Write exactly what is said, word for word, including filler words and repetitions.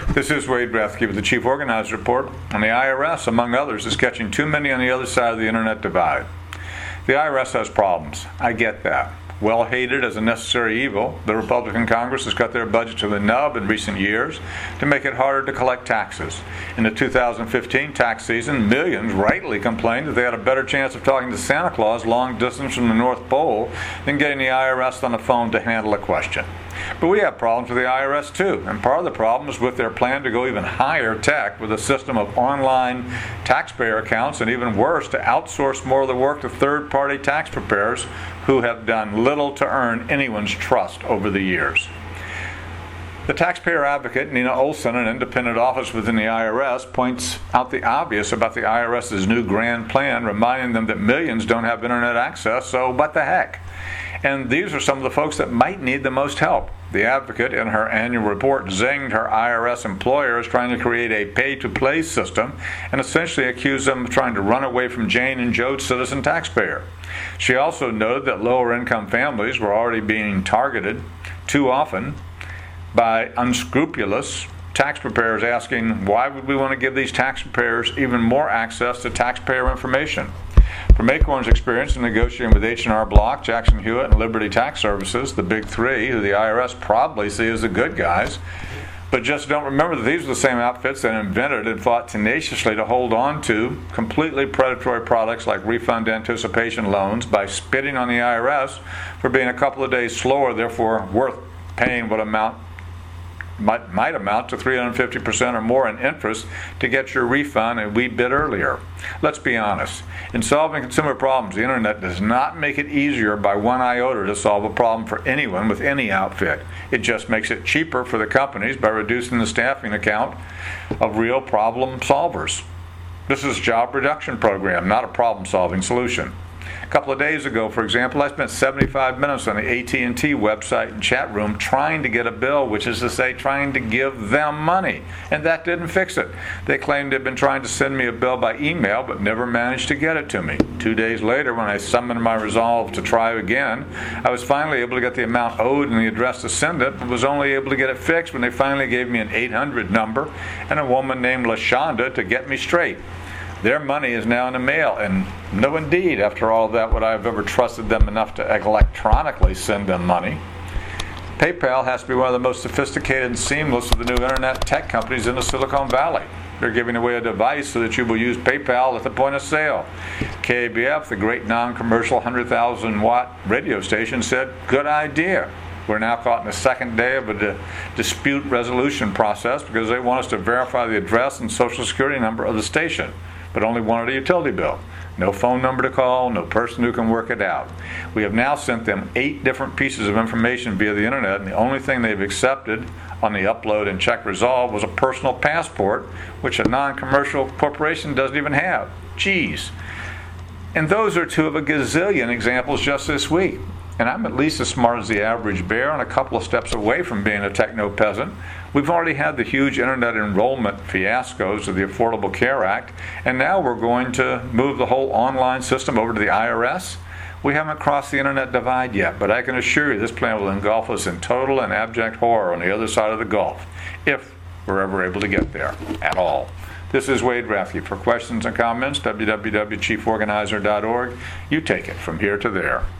This is Wade Rathke with the Chief Organizer Report, and the I R S, among others, is catching too many on the other side of the internet divide. The I R S has problems. I get that. Well hated as a necessary evil, the Republican Congress has cut their budget to the nub in recent years to make it harder to collect taxes. In the two thousand fifteen tax season, millions rightly complained that they had a better chance of talking to Santa Claus long distance from the North Pole than getting the I R S on the phone to handle a question. But we have problems with the I R S too, and part of the problem is with their plan to go even higher tech with a system of online taxpayer accounts, and even worse, to outsource more of the work to third-party tax preparers who have done little to earn anyone's trust over the years. The taxpayer advocate, Nina Olson, an independent office within the I R S, points out the obvious about the I R S's new grand plan, reminding them that millions don't have internet access, so what the heck? And these are some of the folks that might need the most help. The advocate, in her annual report, zinged her I R S employers trying to create a pay-to-play system and essentially accused them of trying to run away from Jane and Joe's citizen taxpayer. She also noted that lower-income families were already being targeted too often by unscrupulous tax preparers, asking, why would we want to give these tax preparers even more access to taxpayer information? From Acorn's experience in negotiating with H and R Block, Jackson Hewitt, and Liberty Tax Services, the big three, who the I R S probably see as the good guys, but just don't remember that these are the same outfits that invented and fought tenaciously to hold on to completely predatory products like refund anticipation loans by spitting on the I R S for being a couple of days slower, therefore worth paying what amount Might, might amount to three hundred fifty percent or more in interest to get your refund a wee bit earlier. Let's be honest. In solving consumer problems, the internet does not make it easier by one iota to solve a problem for anyone with any outfit. It just makes it cheaper for the companies by reducing the staffing account of real problem solvers. This is a job reduction program, not a problem-solving solution. A couple of days ago, for example, I spent seventy-five minutes on the A T and T website and chat room trying to get a bill, which is to say, trying to give them money, and that didn't fix it. They claimed they'd been trying to send me a bill by email, but never managed to get it to me. Two days later, when I summoned my resolve to try again, I was finally able to get the amount owed and the address to send it, but was only able to get it fixed when they finally gave me an eight hundred number and a woman named LaShonda to get me straight. Their money is now in the mail, and no indeed, after all of that, would I have ever trusted them enough to electronically send them money. PayPal has to be one of the most sophisticated and seamless of the new internet tech companies in the Silicon Valley. They're giving away a device so that you will use PayPal at the point of sale. K A B F, the great non-commercial one hundred thousand watt radio station, said, good idea. We're now caught in the second day of a di- dispute resolution process because they want us to verify the address and social security number of the station, but only wanted a utility bill. No phone number to call, no person who can work it out. We have now sent them eight different pieces of information via the internet, and the only thing they've accepted on the upload and check resolve was a personal passport, which a non-commercial corporation doesn't even have. Geez. And those are two of a gazillion examples just this week. And I'm at least as smart as the average bear and a couple of steps away from being a techno-peasant. We've already had the huge internet enrollment fiascos of the Affordable Care Act, and now we're going to move the whole online system over to the I R S. We haven't crossed the internet divide yet, but I can assure you this plan will engulf us in total and abject horror on the other side of the gulf, if we're ever able to get there at all. This is Wade Rathke. For questions and comments, w w w dot chief organizer dot org. You take it from here to there.